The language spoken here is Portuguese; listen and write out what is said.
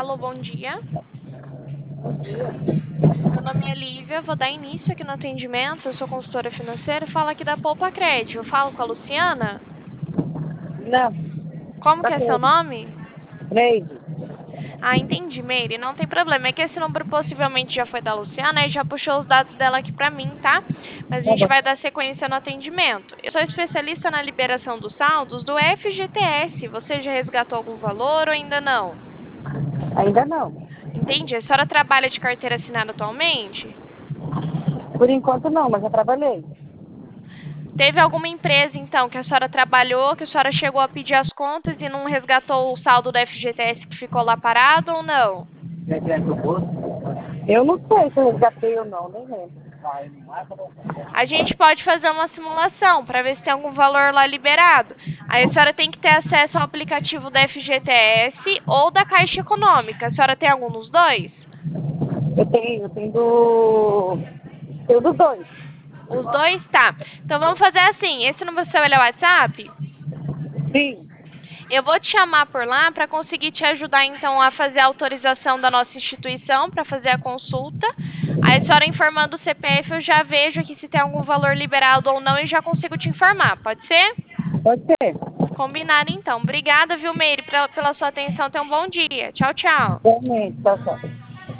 Alô, bom dia. Meu nome é Lívia, vou dar início aqui no atendimento. Eu sou consultora financeira e falo aqui da Poupa Crédito. Eu falo com a Luciana? Não, Como tá que é seu com nome? Neide. Ah, entendi, Meire. Não tem problema. É que esse número possivelmente já foi da Luciana e já puxou os dados dela aqui pra mim, tá? Mas a Tá gente bom. vai dar sequência no atendimento. Eu sou especialista na liberação dos saldos do FGTS. Você já resgatou algum valor ou ainda não? Ainda não. Entendi. A senhora trabalha de carteira assinada atualmente? Por enquanto não, mas já trabalhei. Teve alguma empresa, então, que a senhora trabalhou, que a senhora chegou a pedir as contas e não resgatou o saldo do FGTS que ficou lá parado ou não? Eu não sei se eu resgatei ou não, nem lembro. A gente pode fazer uma simulação para ver se tem algum valor lá liberado. Aí a senhora tem que ter acesso ao aplicativo da FGTS ou da Caixa Econômica. A senhora tem algum dos dois? Eu tenho dos dois. Os dois? Tá. Então vamos fazer assim. Esse número seu ele é o WhatsApp? Sim, Eu vou te chamar por lá para conseguir te ajudar, então, a fazer a autorização da nossa instituição para fazer a consulta. Aí, a senhora informando o CPF, eu já vejo aqui se tem algum valor liberado ou não e já consigo te informar. Pode ser? pode ser. Combinado, então. Obrigada, viu, Meire, pela sua atenção. Tenha um bom dia. Tchau, tchau. Realmente, tá, tá.